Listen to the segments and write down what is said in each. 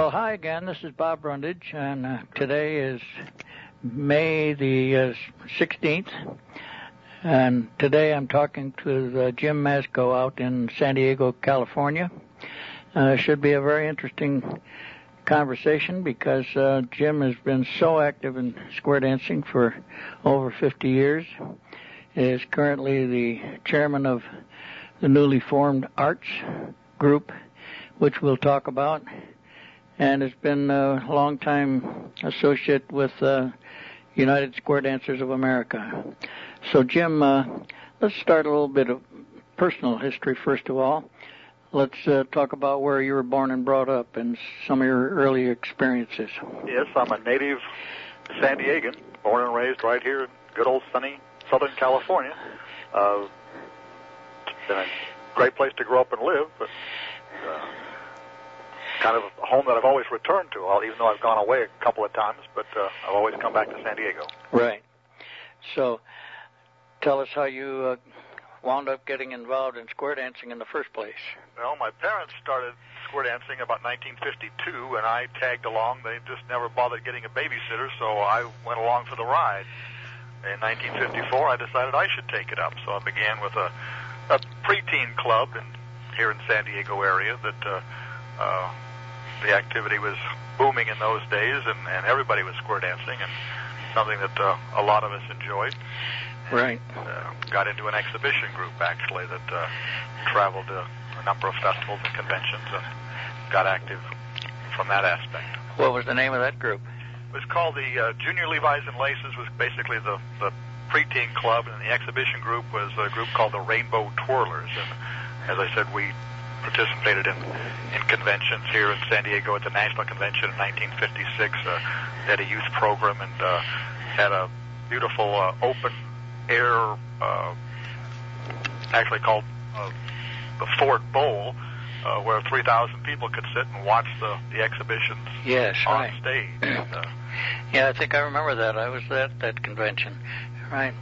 Well, hi again. This is Bob Brundage, and today is May the 16th, and today I'm talking to Jim Masco out in San Diego, California. Should be a very interesting conversation because Jim has been so active in square dancing for over 50 years. He is currently the chairman of the newly formed Arts Group, which we'll talk about, and has been a long-time associate with United Square Dancers of America. So, Jim, let's start a little bit of personal history first of all. Let's talk about where you were born and brought up and some of your early experiences. Yes, I'm a native San Diegan, born and raised right here in good old sunny Southern California. It's been a great place to grow up and live, but kind of a home that I've always returned to, even though I've gone away a couple of times, but I've always come back to San Diego. Right. So tell us how you wound up getting involved in square dancing in the first place. Well, my parents started square dancing about 1952, and I tagged along. They just never bothered getting a babysitter, so I went along for the ride. In 1954, I decided I should take it up, so I began with a preteen club here in San Diego area that the activity was booming in those days, and everybody was square dancing, and something that a lot of us enjoyed. Right. Got into an exhibition group, actually, that traveled to a number of festivals and conventions and got active from that aspect. What was the name of that group? It was called the Junior Levi's and Laces, was basically the preteen club, and the exhibition group was a group called the Rainbow Twirlers. And as I said, we participated in conventions here in San Diego at the National Convention in 1956. Had a youth program and had a beautiful open-air, actually called the Ford Bowl, where 3,000 people could sit and watch the exhibitions on stage. Yeah, I think I remember that. I was at that convention. Right.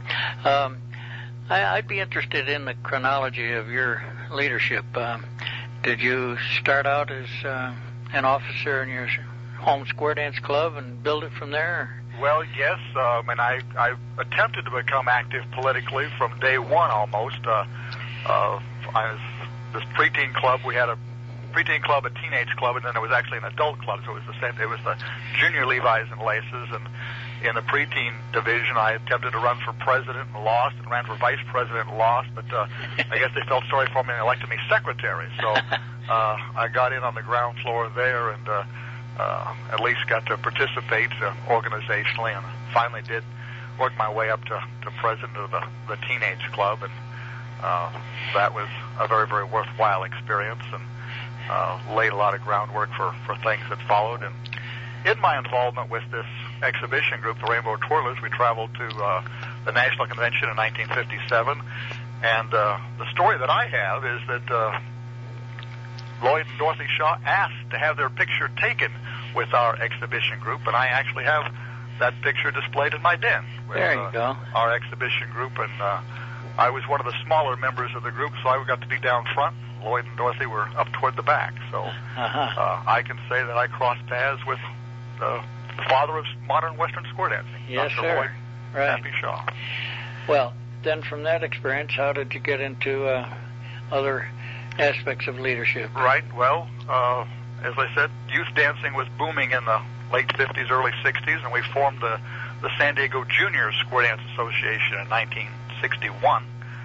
I'd be interested in the chronology of your leadership. Did you start out as an officer in your home square dance club and build it from there? Well, yes. And I attempted to become active politically from day one almost. I was this preteen club. We had a preteen club, a teenage club, and then there was actually an adult club. So it was the same. It was the Junior Levi's and Laces, and in the preteen division, I attempted to run for president and lost, and ran for vice president and lost, but I guess they felt sorry for me and elected me secretary. So I got in on the ground floor there and at least got to participate organizationally, and finally did work my way up to president of the teenage club, and that was a very, very worthwhile experience, and laid a lot of groundwork for things that followed. And in my involvement with this exhibition group, the Rainbow Twirlers, we traveled to the National Convention in 1957, and the story that I have is that Lloyd and Dorothy Shaw asked to have their picture taken with our exhibition group, and I actually have that picture displayed in my den with there you go. Our exhibition group, and I was one of the smaller members of the group, so I got to be down front. Lloyd and Dorothy were up toward the back, so I can say that I crossed paths with the father of modern Western square dancing, yes, Dr. sir. Lloyd Happy Shaw. Well, then from that experience, how did you get into other aspects of leadership? Right. Well, as I said, youth dancing was booming in the late 50s, early 60s, and we formed the San Diego Junior Square Dance Association in 1961.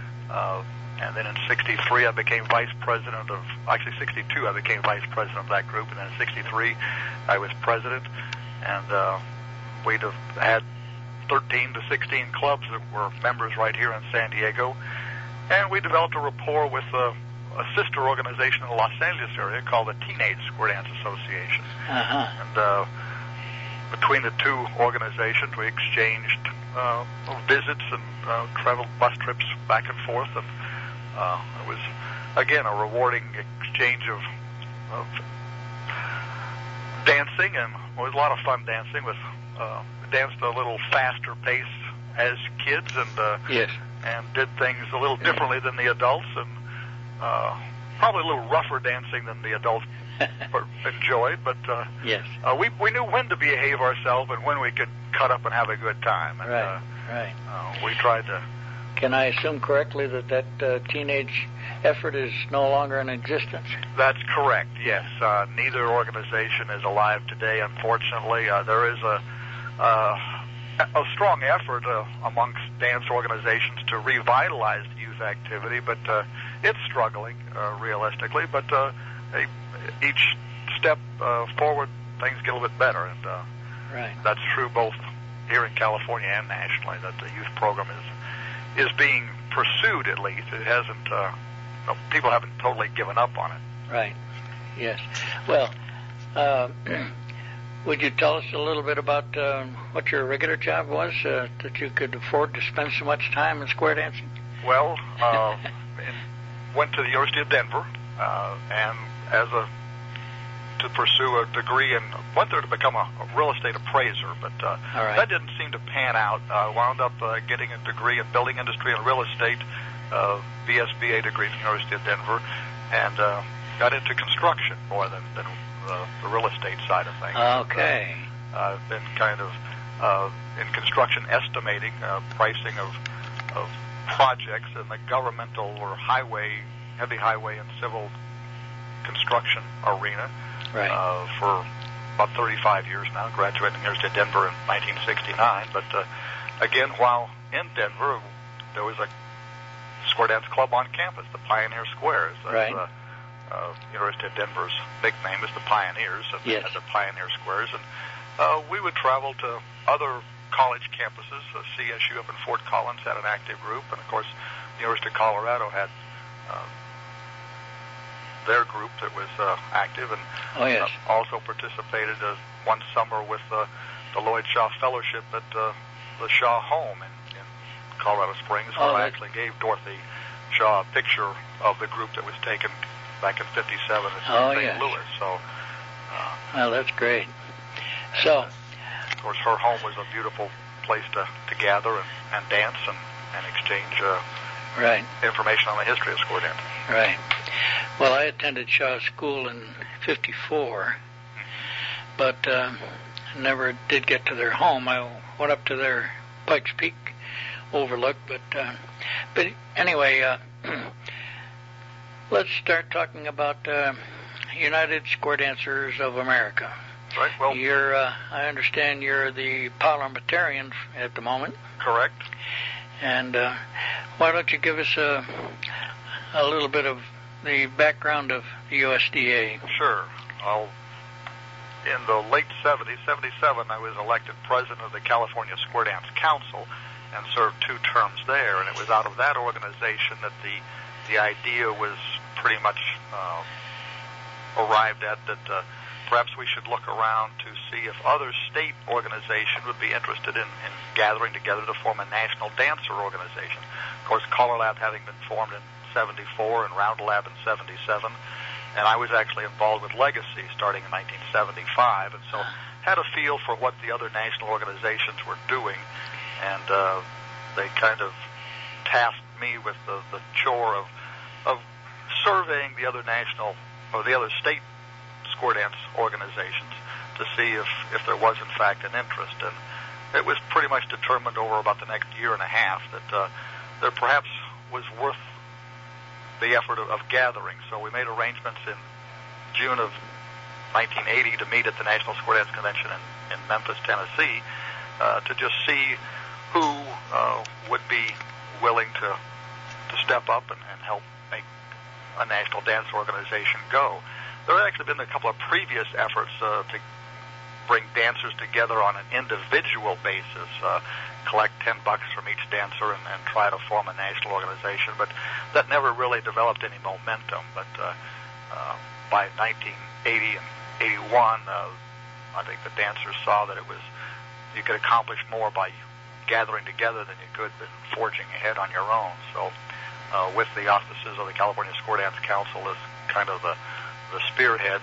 And then in 63, I became vice president of, actually 62, I became vice president of that group. And then in 63, I was president. And we'd have had 13 to 16 clubs that were members right here in San Diego. And we developed a rapport with a sister organization in the Los Angeles area called the Teenage Square Dance Association. And between the two organizations, we exchanged visits and traveled bus trips back and forth. And it was, again, a rewarding exchange of dancing, and it was a lot of fun dancing. We danced a little faster pace as kids, and and did things a little differently than the adults, and probably a little rougher dancing than the adults enjoyed, but yes, we knew when to behave ourselves and when we could cut up and have a good time. And, right. We tried to. Can I assume correctly that teenage effort is no longer in existence? That's correct, yes. Neither organization is alive today, unfortunately. There is a strong effort amongst dance organizations to revitalize the youth activity, but it's struggling, realistically. But each step forward, things get a little bit better, and right. That's true both here in California and nationally, that the youth program is being pursued, at least. It hasn't, people haven't totally given up on it. Right, yes. Well, would you tell us a little bit about what your regular job was, that you could afford to spend so much time in square dancing? Well, went to the University of Denver, and to pursue a degree, and went there to become a real estate appraiser, but right. That didn't seem to pan out. I wound up getting a degree in building industry and real estate, BSBA degree from the University of Denver, and got into construction more than the real estate side of things. Okay. I've been kind of in construction estimating, pricing of projects in the governmental or heavy highway and civil construction arena. Right. For about 35 years now, graduated from the University of Denver in 1969. But again, while in Denver, there was a square dance club on campus, the Pioneer Squares. Right. University of Denver's nickname is the Pioneers, and yes. the Pioneer Squares. And we would travel to other college campuses. CSU up in Fort Collins had an active group, and of course, the University of Colorado had their group that was active, and also participated one summer with the Lloyd Shaw Fellowship at the Shaw Home in Colorado Springs, where I actually gave Dorothy Shaw a picture of the group that was taken back in '57 at St. Louis. So, well, that's great. So, of course, her home was a beautiful place to gather and dance and exchange right. information on the history of square dancing. Right. Well, I attended Shaw School in '54, but never did get to their home. I went up to their Pikes Peak overlook, but anyway, let's start talking about United Square Dancers of America. Right. Well, I understand you're the parliamentarian at the moment. Correct. And why don't you give us a little bit of the background of the USDA? Sure. In the late 70s, 77, I was elected president of the California Square Dance Council and served 2 terms there. And it was out of that organization that the idea was pretty much arrived at, that perhaps we should look around to see if other state organizations would be interested in gathering together to form a national dancer organization. Of course, Color Lab having been formed in 74 and Round Lab in 77, and I was actually involved with Legacy starting in 1975, and so had a feel for what the other national organizations were doing, and they kind of tasked me with the chore of surveying the other national or the other state square dance organizations to see if there was in fact an interest. And it was pretty much determined over about the next year and a half that there perhaps was worth the effort of gathering. So we made arrangements in June of 1980 to meet at the National Square Dance Convention in Memphis, Tennessee, to just see who would be willing to step up and help make a national dance organization go. There had actually been a couple of previous efforts to bring dancers together on an individual basis, collect $10 from each dancer and try to form a national organization, but that never really developed any momentum. But by 1980 and 81, I think the dancers saw that you could accomplish more by gathering together than you could than forging ahead on your own. So with the auspices of the California Square Dance Council as kind of the spearhead,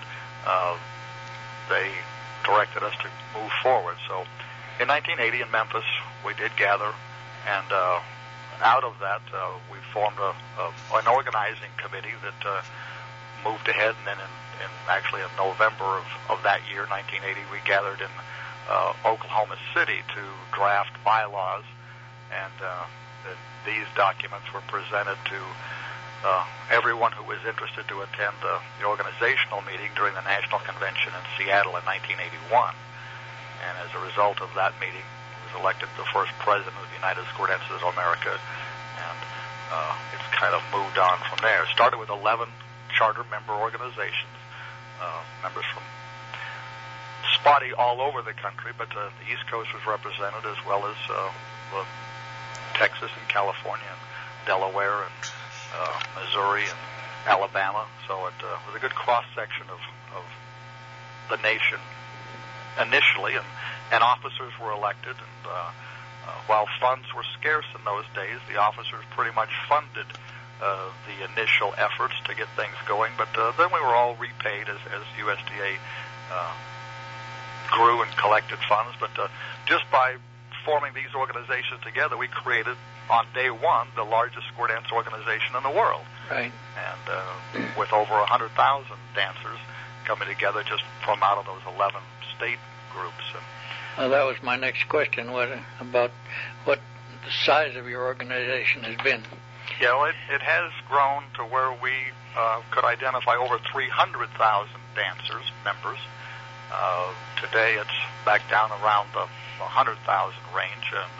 they directed us to move forward. So in 1980 in Memphis, we did gather, and out of that, we formed an organizing committee that moved ahead, and then actually in November of that year, 1980, we gathered in Oklahoma City to draft bylaws, and these documents were presented to everyone who was interested to attend the organizational meeting during the National Convention in Seattle in 1981. And as a result of that meeting, he was elected the first president of the United Squirt Dancers of America, and it's kind of moved on from there. It started with 11 charter member organizations, members from spotty all over the country, but the East Coast was represented, as well as Texas and California and Delaware and Missouri and Alabama. So it was a good cross-section of the nation initially, and officers were elected, and while funds were scarce in those days, the officers pretty much funded the initial efforts to get things going, but then we were all repaid as USDA grew and collected funds. But just by forming these organizations together, we created on day one the largest square dance organization in the world. Right. And with over 100,000 dancers coming together just from out of those 11 state groups. And that was my next question. What about what the size of your organization has been? Yeah, well, it has grown to where we could identify over 300,000 dancers, members. Today it's back down around the 100,000 range, and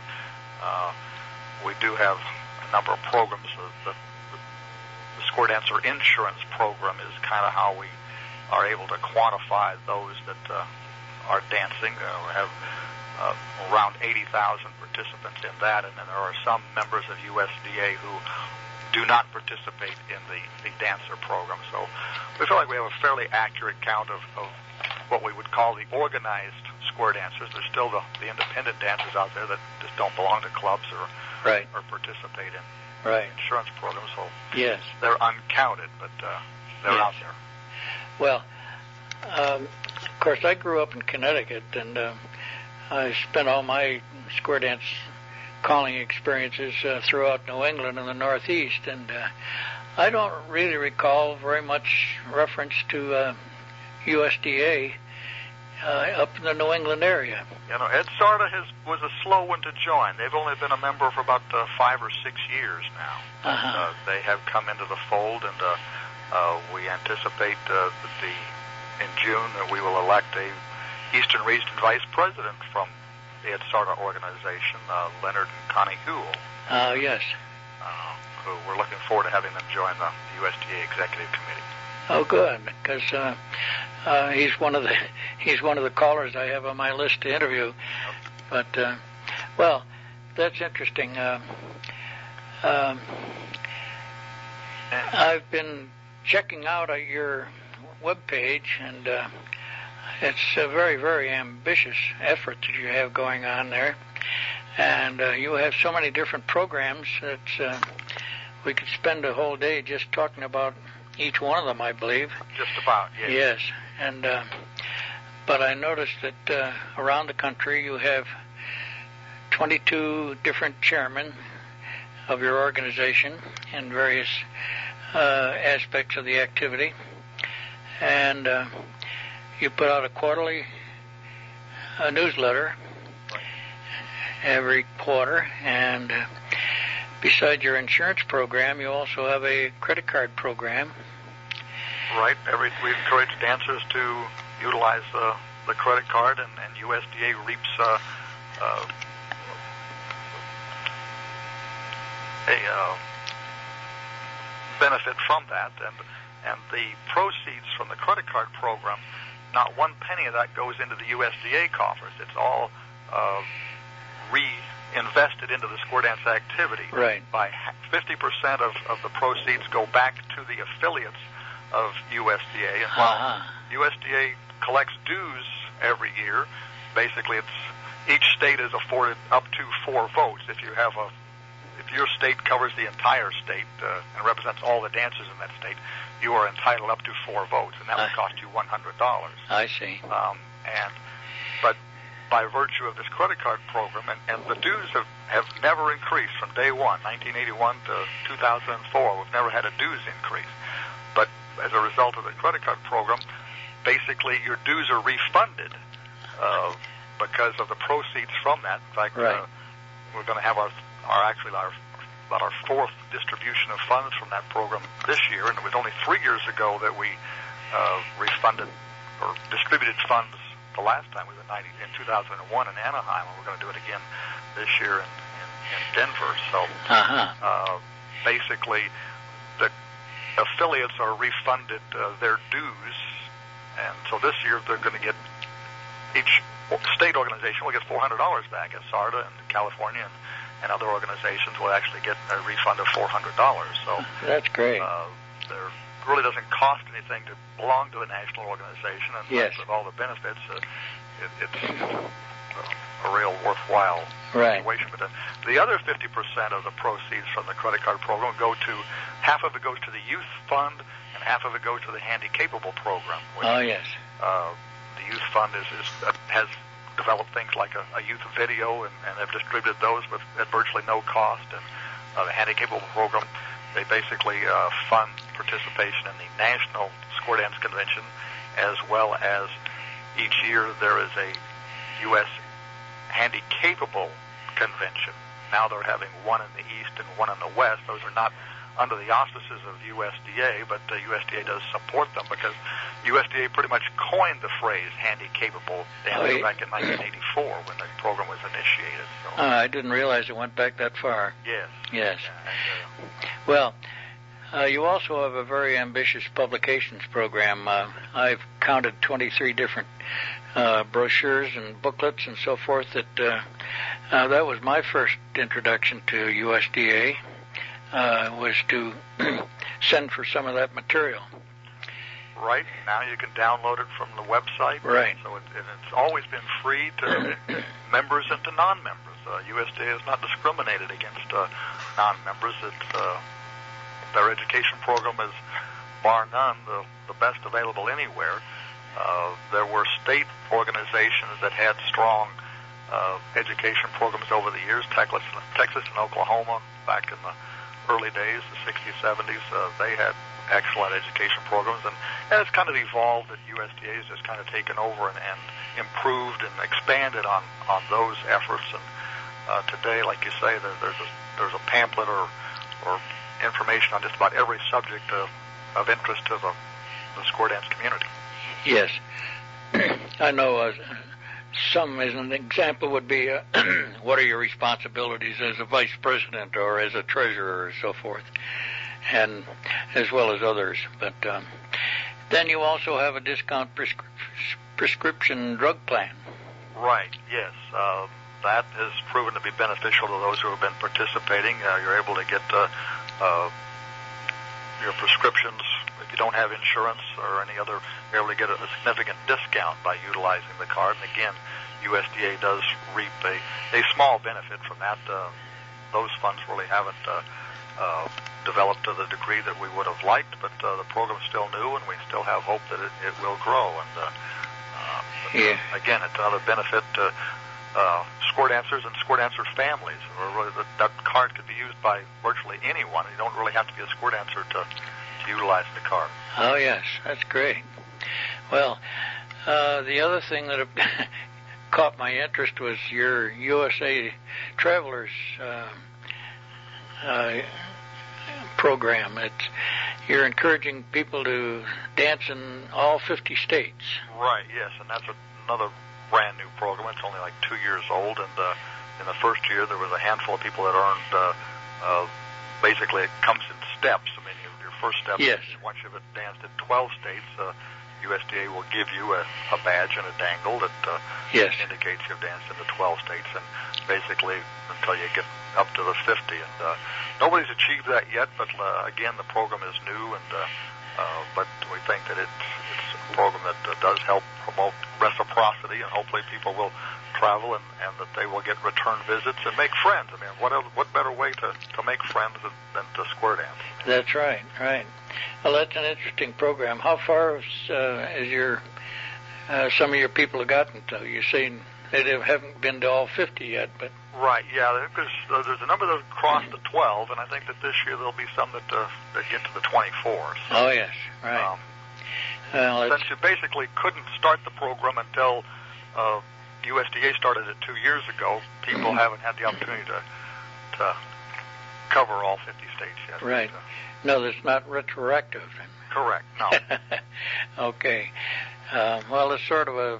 we do have a number of programs. The Square Dancer Insurance Program is kind of how we are able to quantify those that are dancing. We have around 80,000 participants in that, and then there are some members of USDA who do not participate in the dancer program. So we feel like we have a fairly accurate count of what we would call the organized square dancers. There's still the independent dancers out there that just don't belong to clubs or participate in insurance programs. So yes, they're uncounted, but they're out there. Well, of course, I grew up in Connecticut, and I spent all my square dance calling experiences throughout New England and the Northeast, and I don't really recall very much reference to USDA up in the New England area. You know, Ed Sarda was a slow one to join. They've only been a member for about 5 or 6 years now. Uh-huh. They have come into the fold, and we anticipate that in June that we will elect a Eastern Region Vice President from the Ed Sarda organization, Leonard and Connie Houle. Yes. Who we're looking forward to having them join the USDA Executive Committee. Oh, good, because he's one of the callers I have on my list to interview. But well, that's interesting. I've been checking out your webpage, and it's a very, very ambitious effort that you have going on there. And you have so many different programs that we could spend a whole day just talking about each one of them, I believe. Just about, yes. Yes, and but I noticed that around the country you have 22 different chairmen of your organization in various aspects of the activity, and you put out a quarterly newsletter every quarter, and besides your insurance program, you also have a credit card program. Right. We encourage dancers to utilize the credit card, and USDA reaps a benefit from that, and the proceeds from the credit card program, not one penny of that goes into the USDA coffers. It's all reinvested into the square dance activity. Right. By 50% of the proceeds go back to the affiliates of USDA. And while USDA collects dues every year, basically each state is afforded up to 4 votes. If your state covers the entire state and represents all the dancers in that state, you are entitled up to 4 votes, and that would cost you $100. I see. But by virtue of this credit card program, and the dues have never increased from day one, 1981 to 2004. We've never had a dues increase. But as a result of the credit card program, basically your dues are refunded because of the proceeds from that. In fact, right. We're going to have our fourth distribution of funds from that program this year, and it was only 3 years ago that we refunded or distributed funds the last time. We were in 2001 in Anaheim, and we're going to do it again this year in Denver. So basically, the affiliates are refunded their dues, and so this year they're going to get, each state organization will get $400 back. SARTA in California and other organizations will actually get a refund of $400. So that's great. There really doesn't cost anything to belong to a national organization, and yes. with all the benefits, it's a real worthwhile situation. But the other 50% of the proceeds from the credit card program half of it goes to the youth fund, and half of it goes to the Handy-Capable program. Which, yes. The youth fund has developed things like a youth video, and have distributed those at virtually no cost. And the Handy-Capable program, they basically fund participation in the National Square Dance Convention, as well as each year there is a U.S. Handy-Capable Convention. Now they're having one in the East and one in the West. Those are not under the auspices of USDA, but USDA does support them because USDA pretty much coined the phrase handy-capable back in 1984 when the program was initiated. So. I didn't realize it went back that far. Yes. Yes. And, well, you also have a very ambitious publications program. I've counted 23 different brochures and booklets and so forth. That was my first introduction to USDA. Was to send for some of that material. Right. Now you can download it from the website. Right. So it's always been free to members and to non-members. USDA has not discriminated against non-members. Their education program is, bar none, the best available anywhere. There were state organizations that had strong education programs over the years. Texas and Oklahoma, back in the early days, the 60s, 70s, they had excellent education programs, and it's kind of evolved that USDA has just kind of taken over and improved and expanded on those efforts. And today, like you say, there's a pamphlet or information on just about every subject of interest to the square dance community. Yes. I know some, as an example, would be what are your responsibilities as a vice president or as a treasurer or so forth, and as well as others. But then you also have a discount prescription drug plan. Right, yes. That has proven to be beneficial to those who have been participating. You're able to get your prescriptions. If you don't have insurance or any other, you're able to get a significant discount by utilizing the card. And again, USDA does reap a small benefit from that. Those funds really haven't developed to the degree that we would have liked, but the program's still new, and we still have hope that it will grow. And again, it's another benefit to square dancers and square dancers' families. Really, that card could be used by virtually anyone. You don't really have to be a square dancer to utilize the card. Oh, yes, that's great. Well, the other thing that caught my interest was your USA Travelers program. You're encouraging people to dance in all 50 states. Right, yes, and that's another brand new program. It's only like 2 years old, and in the first year there was a handful of people that earned, basically it comes in steps. I mean, your first step, yes. Once you've danced in 12 states, USDA will give you a badge and a dangle that yes. indicates you've danced in the 12 states, and basically until you get up to the 50. And nobody's achieved that yet, but again, the program is new, and but we think that it's a program that does help promote reciprocity, and hopefully people will travel and that they will get return visits and make friends. I mean, what better way to make friends than to square dance? That's right, right. Well, that's an interesting program. How far has your some of your people have gotten to? You're saying They haven't been to all 50 yet, but... Right, yeah, because there's a number that have crossed the 12, and I think that this year there'll be some that get to the 24. So, oh, yes, right. Since you basically couldn't start the program until USDA started it 2 years ago, people haven't had the opportunity to cover all 50 states yet. Right. No, that's not retroactive. Correct, no. Okay. Well, it's sort of a...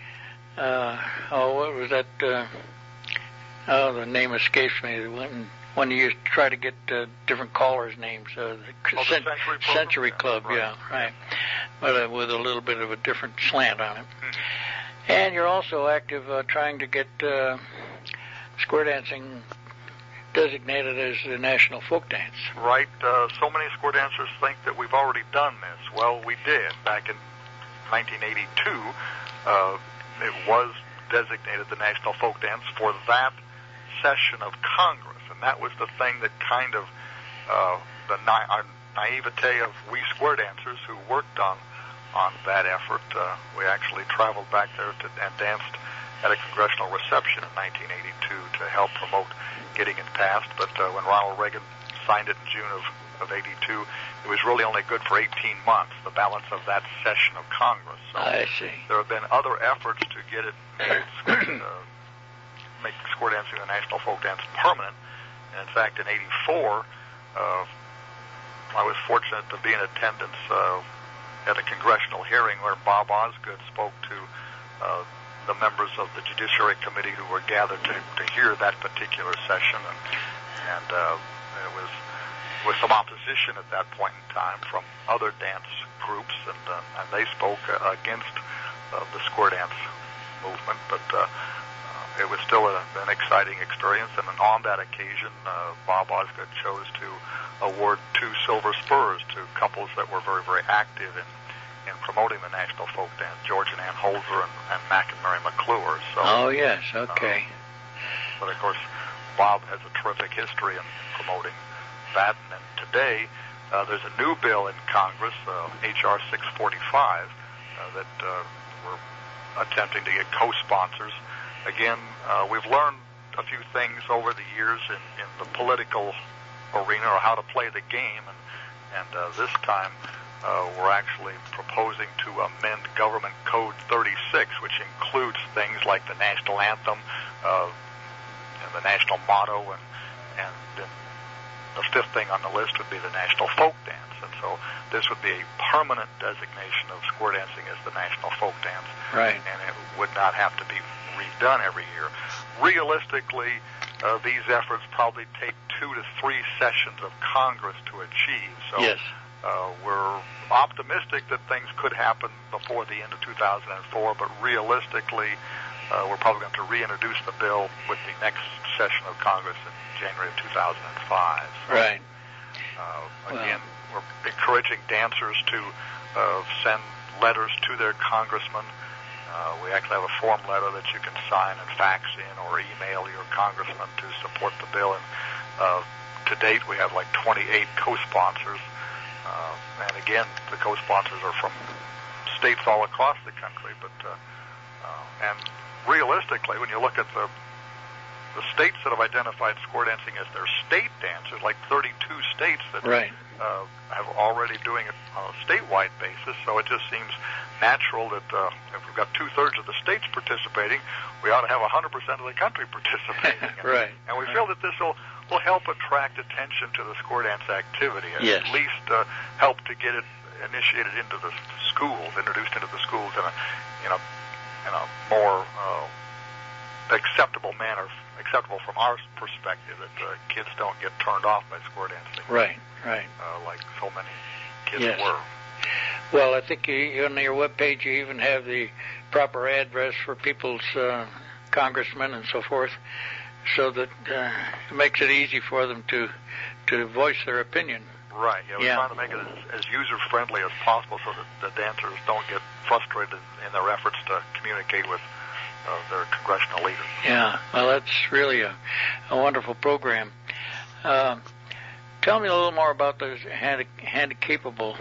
what was that? The name escapes me. When you try to get different callers' names, the Century Club, yeah, right. But with a little bit of a different slant on it. Mm-hmm. And you're also active trying to get square dancing designated as the national folk dance. Right. So many square dancers think that we've already done this. Well, we did back in 1982. It was designated the National Folk Dance for that session of Congress, and that was the thing that kind of our naivete of we square dancers who worked on that effort. We actually traveled back there and danced at a congressional reception in 1982 to help promote getting it passed. But when Ronald Reagan signed it in June of 82, it was really only good for 18 months, the balance of that session of Congress. So I see. There have been other efforts to get it make square dancing the National Folk Dance permanent. And in fact, in 84, I was fortunate to be in attendance at a congressional hearing where Bob Osgood spoke to the members of the Judiciary Committee who were gathered to hear that particular session, and it was with some opposition at that point in time from other dance groups, and they spoke against the square dance movement, but it was still an exciting experience, and on that occasion, Bob Osgood chose to award 2 silver spurs to couples that were very, very active in promoting the National Folk Dance, George and Ann Holzer and Mac and Mary McClure. So, oh, yes, okay. But, of course, Bob has a terrific history in promoting that, and today there's a new bill in Congress, H.R. 645, that we're attempting to get co-sponsors. Again, we've learned a few things over the years in the political arena, or how to play the game, and this time we're actually proposing to amend Government Code 36, which includes things like the national anthem, and the national motto, and then the 5th thing on the list would be the National Folk Dance. And so this would be a permanent designation of square dancing as the National Folk Dance. Right. And it would not have to be redone every year. Realistically, these efforts probably take 2 to 3 sessions of Congress to achieve. So yes. We're optimistic that things could happen before the end of 2004, but realistically, we're probably going to reintroduce the bill with the next session of Congress in January of 2005. So, right. Again, we're encouraging dancers to send letters to their congressman. We actually have a form letter that you can sign and fax in or email your congressman to support the bill. And to date, we have like 28 co-sponsors. And again, the co-sponsors are from states all across the country. But and realistically, when you look at the states that have identified square dancing as their state dancers, like 32 states that right. Have already doing it on a statewide basis. So it just seems natural that if we've got 2/3 of the states participating, we ought to have 100% of the country participating. Right. And we feel that this will help attract attention to the square dance activity, and yes. at least help to get it initiated into the schools, introduced into the schools in a more acceptable manner, acceptable from our perspective, that kids don't get turned off by square dancing. Right, right. Like so many kids yes. were. Well, I think on your webpage you even have the proper address for people's congressmen and so forth, so that it makes it easy for them to voice their opinion. Right. Yeah, we're trying to make it as user-friendly as possible so that the dancers don't get frustrated in their efforts to communicate with their congressional leaders. Yeah. Well, that's really a wonderful program. Tell me a little more about the Handicapable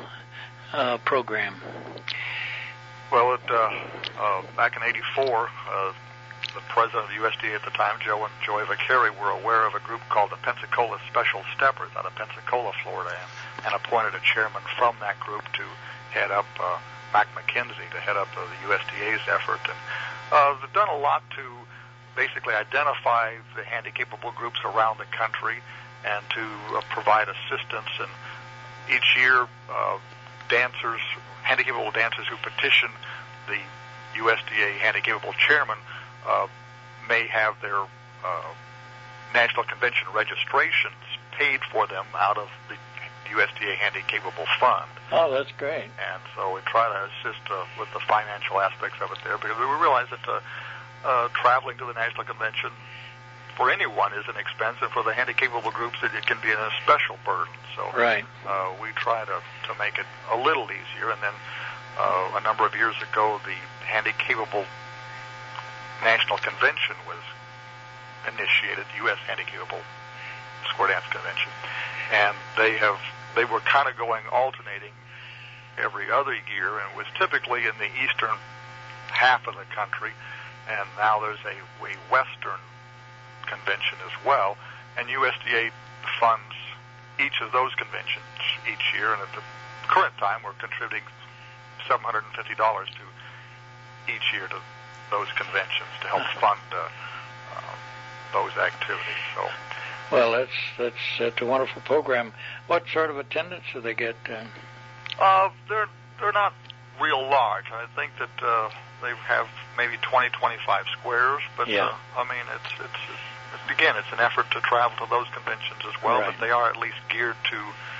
program. Well, back in '84, the president of the USDA at the time, Joe and Joy Vaccari, were aware of a group called the Pensacola Special Steppers out of Pensacola, Florida, and appointed a chairman from that group to head up Mac McKenzie to head up the USDA's effort. And they've done a lot to basically identify the handy-capable groups around the country and to provide assistance. And each year, handy-capable dancers who petition the USDA handy-capable chairman may have their National Convention registrations paid for them out of the USDA handy-capable fund. Oh, that's great. And so we try to assist with the financial aspects of it there, because we realize that traveling to the National Convention for anyone is an expense, and for the handy-capable groups it can be a special burden. So right. We try to make it a little easier. And then a number of years ago, the handy-capable National Convention was initiated, the U.S. Handy-Capable Square Dance Convention, and they were kind of going alternating every other year, and it was typically in the eastern half of the country, and now there's a western convention as well, and USDA funds each of those conventions each year, and at the current time we're contributing $750 to each year to those conventions to help fund those activities. So, well, that's a wonderful program. What sort of attendance do they get? They're not real large. I think that they have maybe 20-25 squares, but yeah. I mean it's an effort to travel to those conventions as well, right. But they are at least geared to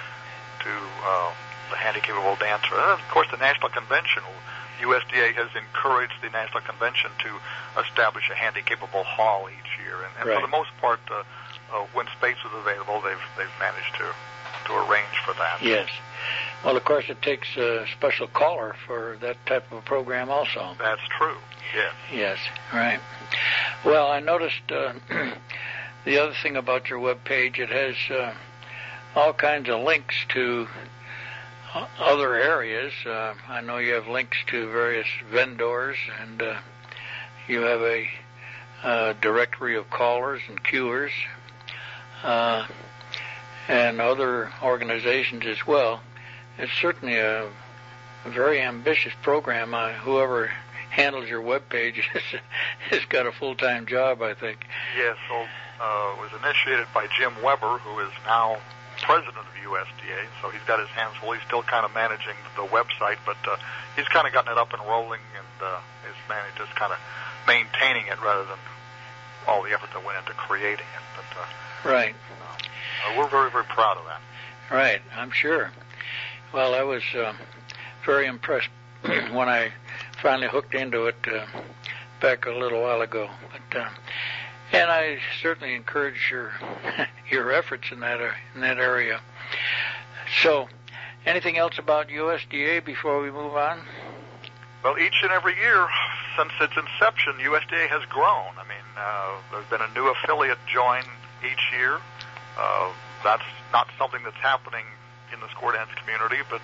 the handy-capable dancer. And of course, the National Convention, USDA has encouraged the National Convention to establish a handy-capable hall each year, and right. for the most part, when space is available, they've managed to arrange for that. Yes. Well, of course, it takes a special caller for that type of a program also. That's true, yes. Yes, right. Well, I noticed the other thing about your web page, it has all kinds of links to other areas. I know you have links to various vendors, and you have a directory of callers and queuers, and other organizations as well. It's certainly a very ambitious program. Whoever handles your web page has got a full-time job, I think. Yes, so it was initiated by Jim Weber, who is now president of USDA, so he's got his hands full. He's still kind of managing the website, but he's kind of gotten it up and rolling, and is just kind of maintaining it rather than all the effort that went into creating it. But right. We're very, very proud of that. Right, I'm sure. Well, I was very impressed when I finally hooked into it back a little while ago. But and I certainly encourage your efforts in that area. So, anything else about USDA before we move on? Well, each and every year since its inception, USDA has grown. I mean, there's been a new affiliate join each year. That's not something that's happening in the square dance community, but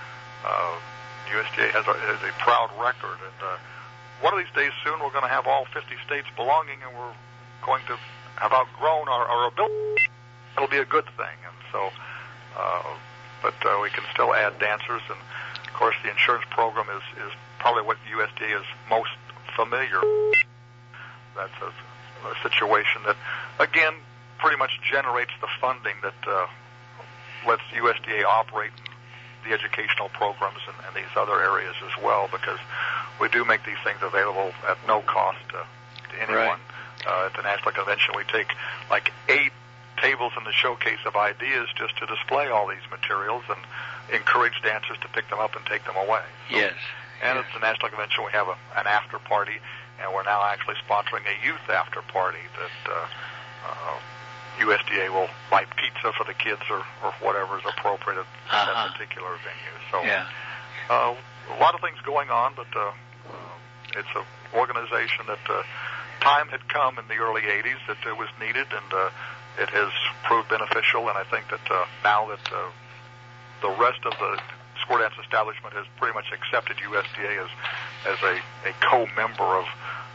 USDA has a proud record. And one of these days soon, we're going to have all 50 states belonging, and we're going to have outgrown our ability. It'll be a good thing. And so, but we can still add dancers. And, of course, the insurance program is probably what USDA is most familiar with. That's a situation that, again, pretty much generates the funding that lets USDA operate the educational programs and these other areas as well, because we do make these things available at no cost to anyone. Right. At the National Convention, we take like 8 tables in the showcase of ideas just to display all these materials and encourage dancers to pick them up and take them away. So, yes. And at the National Convention, we have an after party, and we're now actually sponsoring a youth after party that USDA will buy pizza for the kids or whatever is appropriate at that particular venue. So a lot of things going on, but it's an organization that time had come in the early 80s that it was needed, and it has proved beneficial. And I think that now that the rest of the square dance establishment has pretty much accepted USDA as a co-member of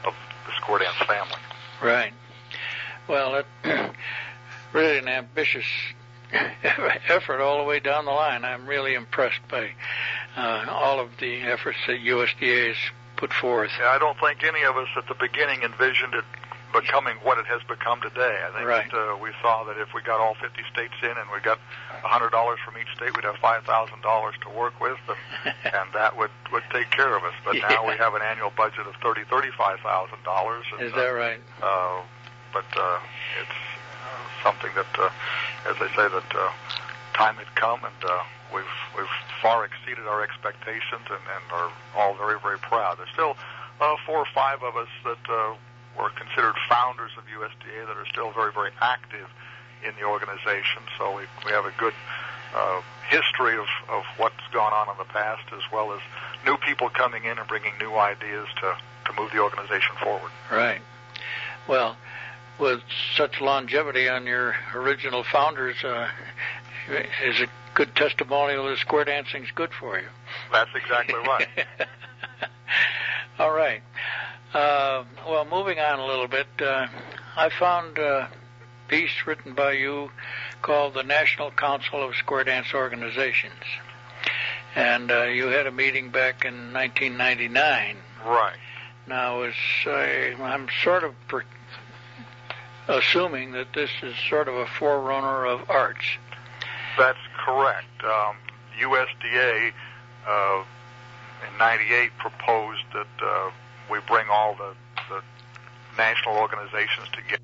square dance family. Right. Well, really an ambitious effort all the way down the line. I'm really impressed by all of the efforts that USDA has put forth. Yeah, I don't think any of us at the beginning envisioned it becoming what it has become today. I think right. that we saw that if we got all 50 states in and we got $100 from each state, we'd have $5,000 to work with, and that would take care of us. But yeah. now we have an annual budget of $35,000. Is that right? But it's something that, as I say, that time had come, and we've far exceeded our expectations, and are all very, very proud. There's still 4 or 5 of us that were considered founders of USDA that are still very, very active in the organization. So we have a good history of what's gone on in the past, as well as new people coming in and bringing new ideas to move the organization forward. Right. Well, with such longevity on your original founders, is a good testimonial that square dancing's good for you. That's exactly right. All right. Well, moving on a little bit, I found a piece written by you called the National Council of Square Dance Organizations. And you had a meeting back in 1999. Right. Now, I'm sort of assuming that this is sort of a forerunner of arts. That's correct. USDA in 98 proposed that we bring all the national organizations together.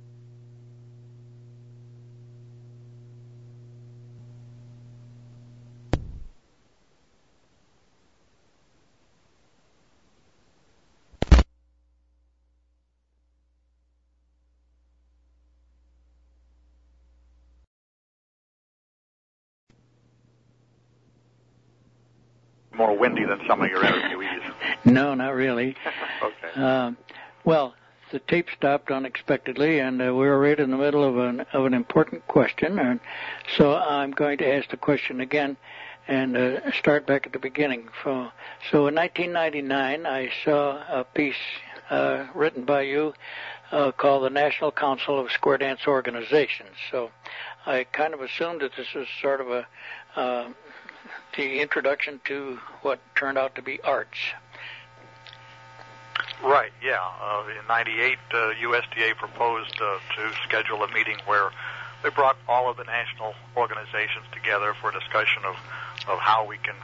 More windy than some of your interviewees. No, not really. Okay. Well, the tape stopped unexpectedly, and we were right in the middle of an important question, and so I'm going to ask the question again and start back at the beginning. So in 1999, I saw a piece written by you called the National Council of Square Dance Organizations. So I kind of assumed that this was sort of the introduction to what turned out to be arts. Right, yeah. In 98, USDA proposed to schedule a meeting where they brought all of the national organizations together for a discussion of how we can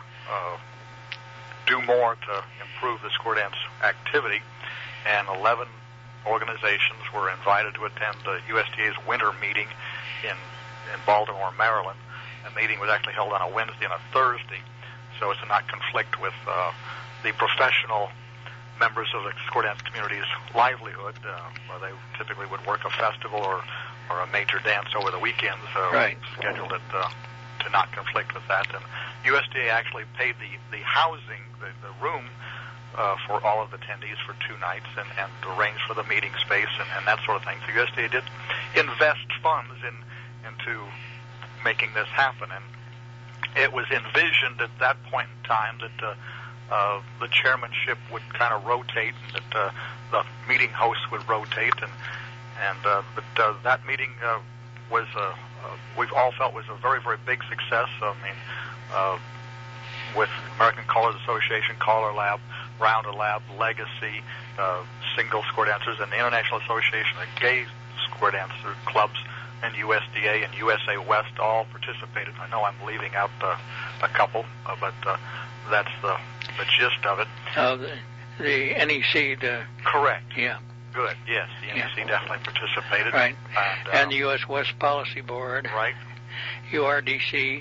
do more to improve the square dance activity. And 11 organizations were invited to attend the USDA's winter meeting in Baltimore, Maryland. The meeting was actually held on a Wednesday and a Thursday, so as to not conflict with the professional members of the square dance community's livelihood, where they typically would work a festival or a major dance over the weekends. Right. Scheduled it to not conflict with that. And USDA actually paid the housing, the room, for all of the attendees for 2 nights, and arranged for the meeting space and that sort of thing. So USDA did invest funds into making this happen, and it was envisioned at that point in time that the chairmanship would kind of rotate, and that the meeting hosts would rotate, but that meeting was we've all felt was a very, very big success. I mean, with American Colors Association, Color Lab, Rounder Lab, Legacy, Single Square Dancers, and the International Association of Gay Square Dancer Clubs, and USDA and USA West all participated. I know I'm leaving out a couple, but that's the gist of it. The NEC. Correct. Yeah. Good. Yes, the NEC definitely participated. Right. And the U.S. West Policy Board. Right. URDC.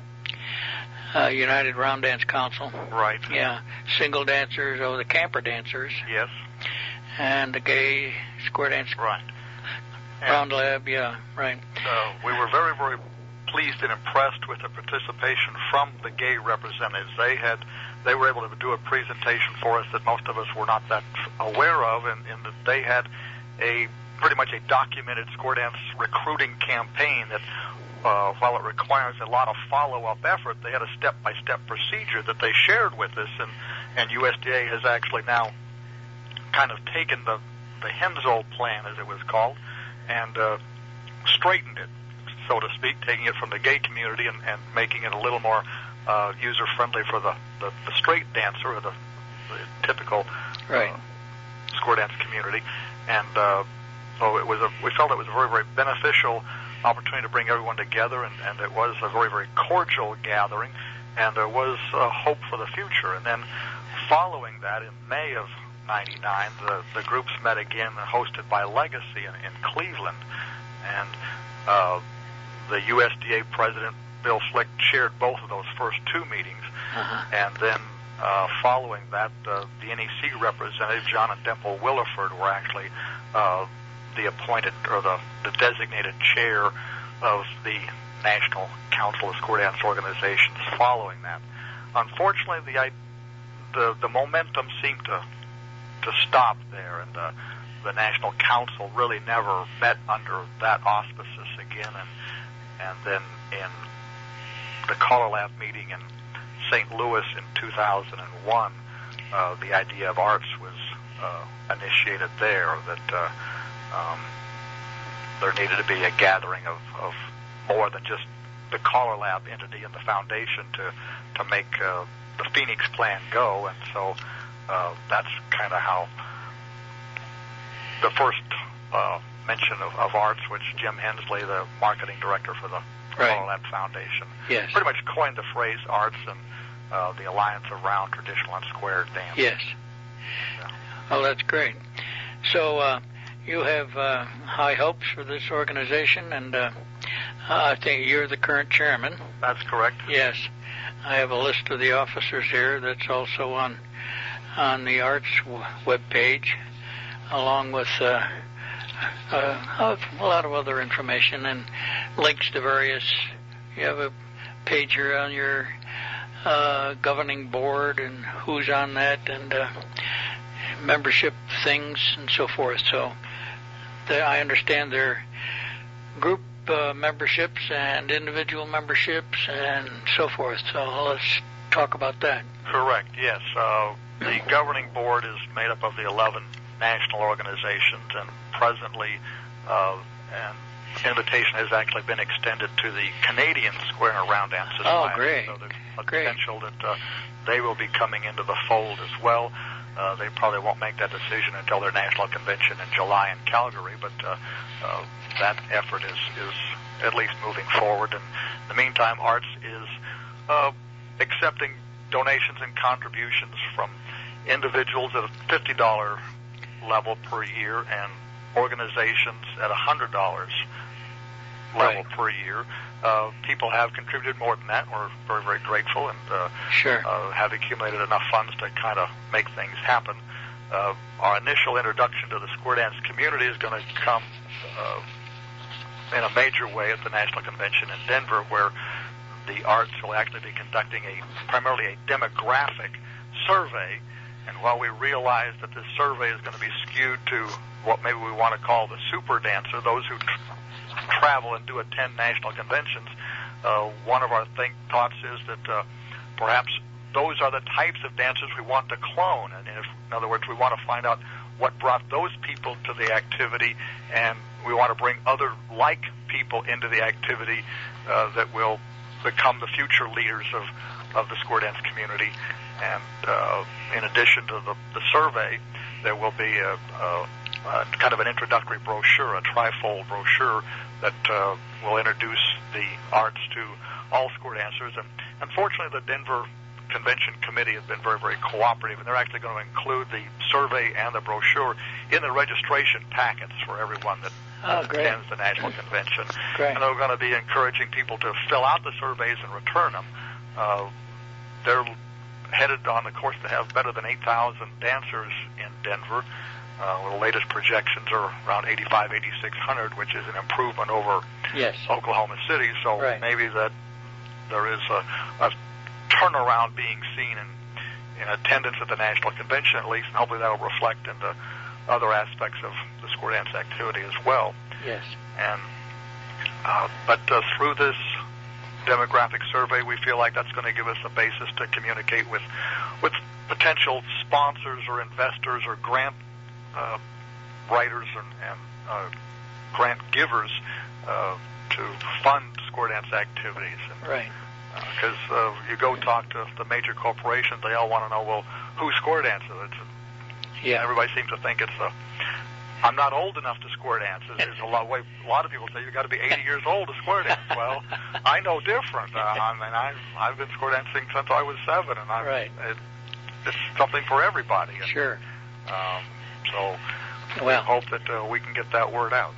United Round Dance Council. Right. Yeah. Single dancers, the camper dancers. Yes. And the gay square dance. Right. Round Lab, yeah, right. We were very, very pleased and impressed with the participation from the gay representatives. They were able to do a presentation for us that most of us were not that aware of, and that they had pretty much a documented square dance recruiting campaign that, while it requires a lot of follow-up effort, they had a step-by-step procedure that they shared with us, and USDA has actually now kind of taken the the Henzold plan, as it was called, and straightened it, so to speak, taking it from the gay community and making it a little more user-friendly for the straight dancer, or the typical square dance community. And so we felt it was a very, very beneficial opportunity to bring everyone together, and it was a very, very cordial gathering, and there was hope for the future. And then following that, in May of '99, the groups met again, hosted by Legacy in Cleveland, and the USDA president, Bill Flick, chaired both of those first two meetings. And then following that, the NEC representative, John and Dimple Williford, were actually the appointed, or the designated chair of the National Council of Square Dance Organizations following that. Unfortunately, the momentum seemed to stop there, and the National Council really never met under that auspices again. And then in the Color Lab meeting in St. Louis in 2001, the idea of arts was initiated there, that there needed to be a gathering of more than just the Color Lab entity and the foundation to make the Phoenix plan go. And so that's kind of how the first mention of arts, which Jim Hensley, the marketing director for the Color Lab Foundation, pretty much coined the phrase arts and the alliance around traditional and square dance. Yes. Yeah. Oh, that's great. So you have high hopes for this organization, and I think you're the current chairman. That's correct. Yes. I have a list of the officers here that's also on the arts webpage, along with a lot of other information and links to various. You have a page here on your governing board and who's on that, and membership things and so forth. So I understand they're group memberships and individual memberships and so forth. So let's talk about that. Correct, yes. The governing board is made up of the 11 national organizations, and presently an invitation has actually been extended to the Canadian Square and Round Dance Society. Oh, great. So there's a potential that they will be coming into the fold as well. They probably won't make that decision until their national convention in July in Calgary, but that effort is at least moving forward. And in the meantime, arts is accepting donations and contributions from individuals at a $50 level per year and organizations at $100 level per year. People have contributed more than that, and we're very, very grateful, and have accumulated enough funds to kind of make things happen. Our initial introduction to the square dance community is going to come in a major way at the National Convention in Denver, where the arts will actually be conducting primarily a demographic survey. And while we realize that this survey is going to be skewed to what maybe we want to call the super dancer, those who travel and do attend national conventions, one of our thoughts is that perhaps those are the types of dancers we want to clone. And in other words, we want to find out what brought those people to the activity, and we want to bring other like people into the activity that will become the future leaders of the square dance community. And in addition to the survey, there will be a kind of an introductory brochure, a trifold brochure that will introduce the arts to all square dancers. And unfortunately, the Denver Convention Committee has been very, very cooperative, and they're actually going to include the survey and the brochure in the registration packets for everyone that attends the National Convention. And they're going to be encouraging people to fill out the surveys and return them. They're headed on the course to have better than 8,000 dancers in Denver. The latest projections are around 8,600, which is an improvement over Oklahoma City. So maybe that there is a turnaround being seen in attendance at the National Convention, at least, and hopefully that will reflect into other aspects of the square dance activity as well. Yes. And but through this demographic survey, we feel like that's going to give us a basis to communicate with potential sponsors or investors or grant writers and grant givers to fund square dance activities. Right. Because you go talk to the major corporations, they all want to know, well, who square dances? Yeah. Everybody seems to think it's I'm not old enough to square dance. There's a lot of people say you've got to be 80 years old to square dance. Well, I know different. I mean, I've been square dancing since I was 7, and it's something for everybody. Sure. So we hope that we can get that word out.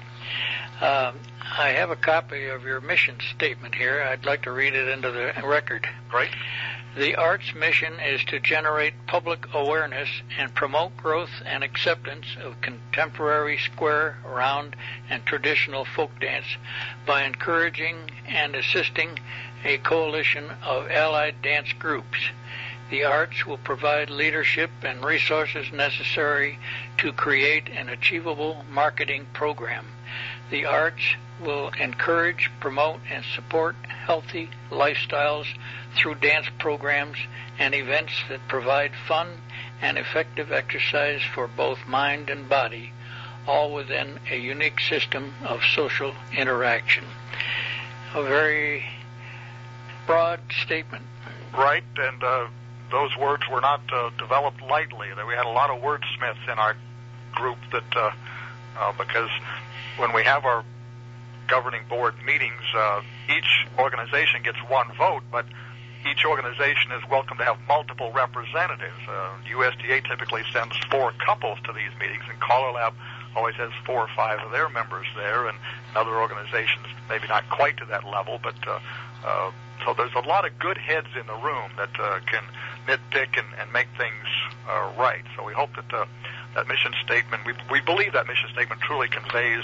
I have a copy of your mission statement here. I'd like to read it into the record. Great. The arts mission is to generate public awareness and promote growth and acceptance of contemporary square, round, and traditional folk dance by encouraging and assisting a coalition of allied dance groups. The arts will provide leadership and resources necessary to create an achievable marketing program. The arts will encourage, promote, and support healthy lifestyles through dance programs and events that provide fun and effective exercise for both mind and body, all within a unique system of social interaction. A very broad statement. Right, and those words were not developed lightly. We had a lot of wordsmiths in our group that, because when we have our governing board meetings, each organization gets one vote, but each organization is welcome to have multiple representatives. USDA typically sends 4 couples to these meetings, and Color Lab always has 4 or 5 of their members there, and other organizations maybe not quite to that level, but so there's a lot of good heads in the room that can nitpick and make things right. So we hope that that mission statement, we believe that mission statement truly conveys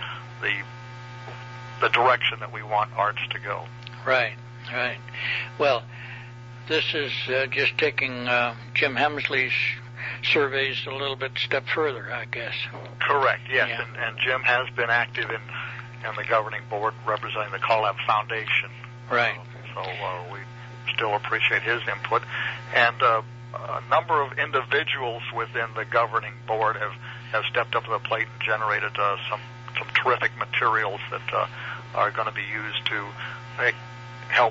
the direction that we want arts to go. Right. Well, this is just taking Jim Hemsley's surveys a little bit step further, I guess. Correct, yes. Yeah. And Jim has been active in the governing board representing the Collab Foundation. Right. So we still appreciate his input. And a number of individuals within the governing board have stepped up to the plate and generated some terrific materials that are going to be used to help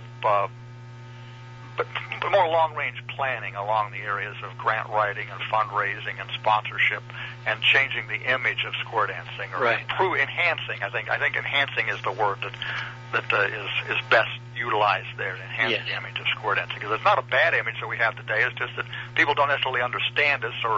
but more long-range planning along the areas of grant writing and fundraising and sponsorship and changing the image of square dancing, or enhancing. I think enhancing is the word that is best utilized there, to enhance the image of square dancing, because it's not a bad image that we have today. It's just that people don't necessarily understand us or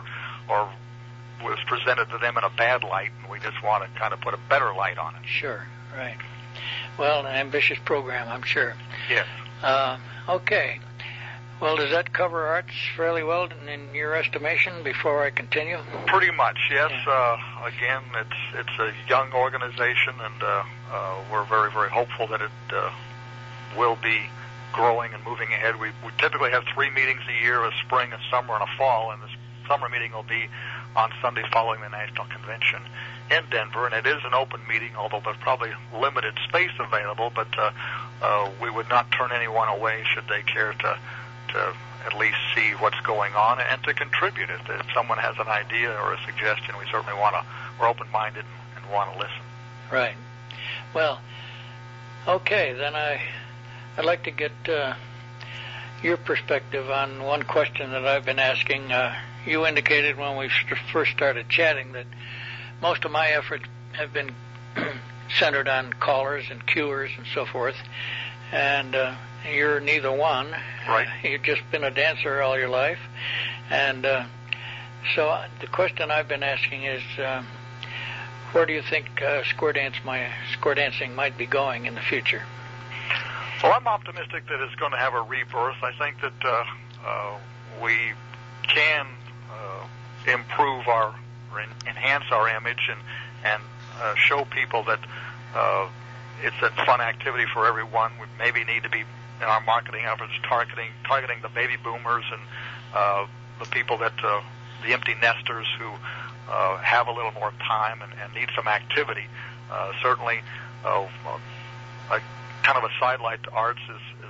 was presented to them in a bad light, and we just want to kind of put a better light on it. Sure, right. Well, an ambitious program, I'm sure. Yes. Okay. Well, does that cover arts fairly well in your estimation before I continue? Pretty much, yes. Yeah. Again, it's a young organization, and we're very, very hopeful that it will be growing and moving ahead. We typically have 3 meetings a year, a spring, a summer, and a fall, and this summer meeting will be on Sunday following the National Convention in Denver, and it is an open meeting, although there's probably limited space available, but we would not turn anyone away should they care to at least see what's going on and to contribute. If someone has an idea or a suggestion, we're open-minded and want to listen. Right. Well, okay, then I'd like to get your perspective on one question that I've been asking. You indicated when we first started chatting that most of my efforts have been centered on callers and cuers and so forth, and you're neither one. Right. You've just been a dancer all your life, and so the question I've been asking is, where do you think square dancing might be going in the future? Well, I'm optimistic that it's going to have a rebirth. I think that we can improve enhance our image and show people that it's a fun activity for everyone. We maybe need to be in our marketing efforts targeting the baby boomers and the people that the empty nesters who have a little more time and need some activity. Certainly, a kind of a sidelight to arts is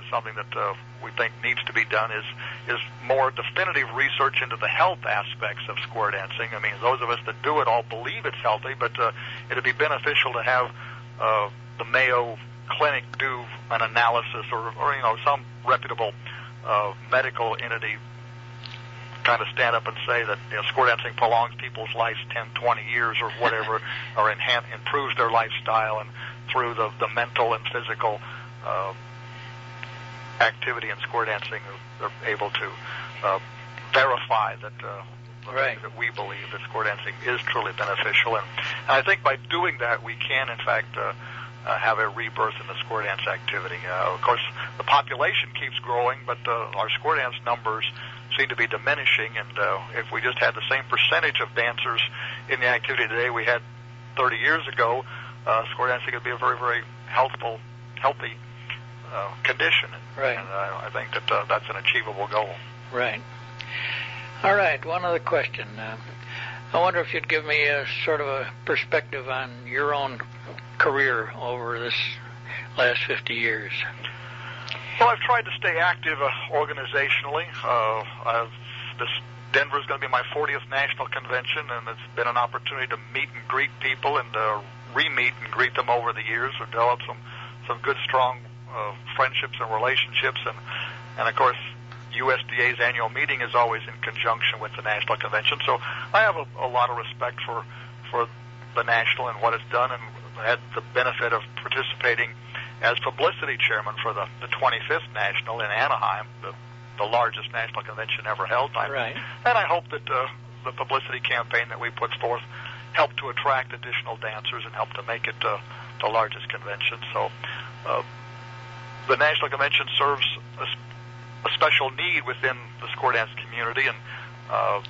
something that we think needs to be done is more definitive research into the health aspects of square dancing. I mean, those of us that do it all believe it's healthy, but it'd be beneficial to have the Mayo Clinic do an analysis, or some reputable medical entity kind of stand up and say that square dancing prolongs people's lives 10, 20 years or whatever, or improves their lifestyle, and through the mental and physical activity in square dancing, they're able to verify that that we believe that square dancing is truly beneficial. And I think by doing that, we can, in fact, have a rebirth in the square dance activity. Of course, the population keeps growing, but our square dance numbers seem to be diminishing, and if we just had the same percentage of dancers in the activity today we had 30 years ago, square dancing would be a very, very healthy condition. Right. And I think that that's an achievable goal. Right. All right, one other question. I wonder if you'd give me a sort of a perspective on your own career over this last 50 years. Well, I've tried to stay active organizationally. Denver is going to be my 40th national convention, and it's been an opportunity to meet and greet people and re-meet and greet them over the years. We've developed some good, strong friendships and relationships, and of course, USDA's annual meeting is always in conjunction with the national convention. So I have a lot of respect for the national and what it's done, and had the benefit of participating as publicity chairman for the 25th national in Anaheim, the largest national convention ever held. Right. And I hope that the publicity campaign that we put forth helped to attract additional dancers and help to make it the largest convention. So the national convention serves a special need within the square dance community, and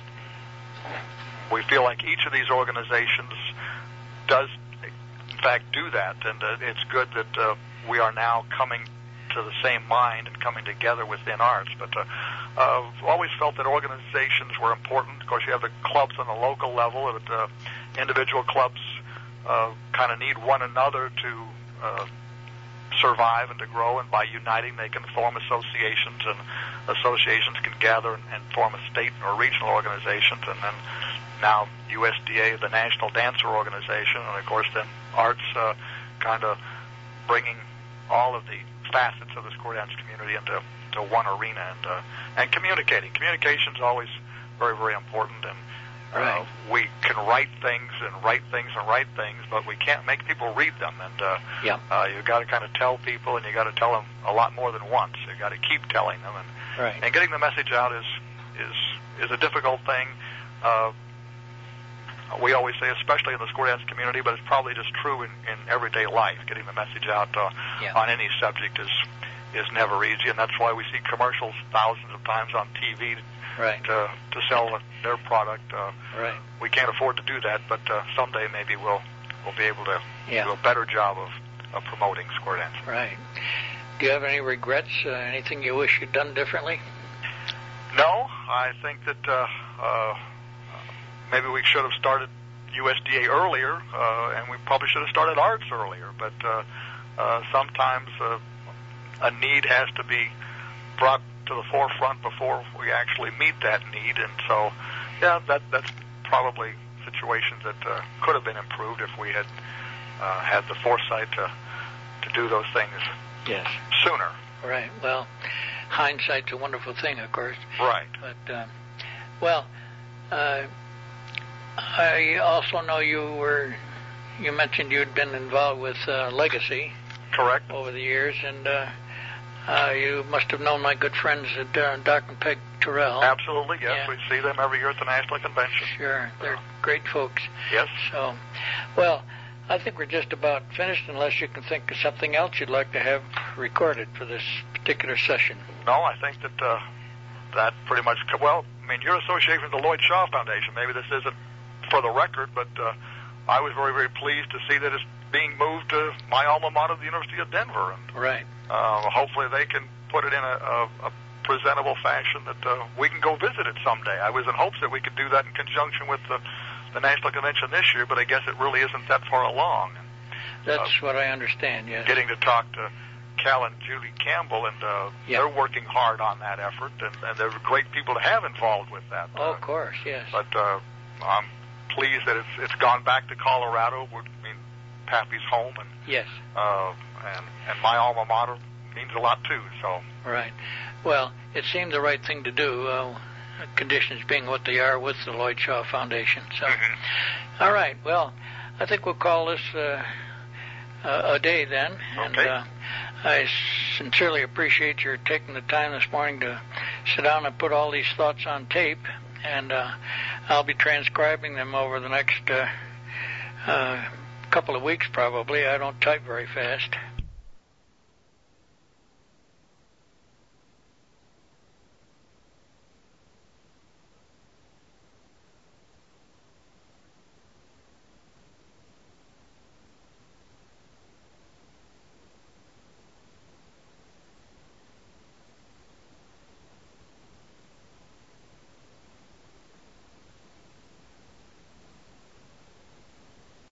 we feel like each of these organizations does, in fact, do that, and it's good that we are now coming to the same mind and coming together within arts. But I've always felt that organizations were important. Of course, you have the clubs on the local level, but individual clubs kind of need one another to survive and to grow, and by uniting they can form associations, and associations can gather and form a state or regional organizations, and then now USDA, the National Dancer Organization, and of course then arts kind of bringing all of the facets of the square dance community into one arena, and communicating. Communication is always very, very important, and right. We can write things, but we can't make people read them, and you've got to kind of tell people, and you got to tell them a lot more than once. You got to keep telling them, and getting the message out is a difficult thing. We always say, especially in the square dance community, but it's probably just true in everyday life. Getting the message out on any subject is never easy, and that's why we see commercials thousands of times on TV to sell their product. We can't afford to do that, but someday maybe we'll be able to do a better job of promoting square dance. Right. Do you have any regrets? Anything you wish you'd done differently? No, I think that maybe we should have started USDA earlier, and we probably should have started arts earlier. But sometimes a need has to be brought to the forefront before we actually meet that need. And so, that's probably situations that could have been improved if we had had the foresight to do those things sooner. Right. Well, hindsight's a wonderful thing, of course. Right. But, I also know you mentioned you'd been involved with Legacy. Correct. Over the years, and you must have known my good friends at Doc and Peg Terrell. Absolutely, yes. Yeah. We see them every year at the National Convention. Sure. They're great folks. Yes. So, well, I think we're just about finished, unless you can think of something else you'd like to have recorded for this particular session. No, I think that pretty much, well, I mean, you're associated with the Lloyd Shaw Foundation. Maybe this isn't for the record, but I was very, very pleased to see that it's being moved to my alma mater, the University of Denver. And, right. Hopefully they can put it in a presentable fashion that we can go visit it someday. I was in hopes that we could do that in conjunction with the National Convention this year, but I guess it really isn't that far along. That's what I understand, yes. Getting to talk to Cal and Julie Campbell, and they're working hard on that effort, and they're great people to have involved with that. Oh, of course, yes. But I'm pleased that it's gone back to Colorado. I mean, Pappy's home, and yes, and my alma mater means a lot too. So right. Well, it seemed the right thing to do. Conditions being what they are with the Lloyd Shaw Foundation. So, all right. Well, I think we'll call this a day then. Okay. And I sincerely appreciate your taking the time this morning to sit down and put all these thoughts on tape. And I'll be transcribing them over the next couple of weeks probably. I don't type very fast.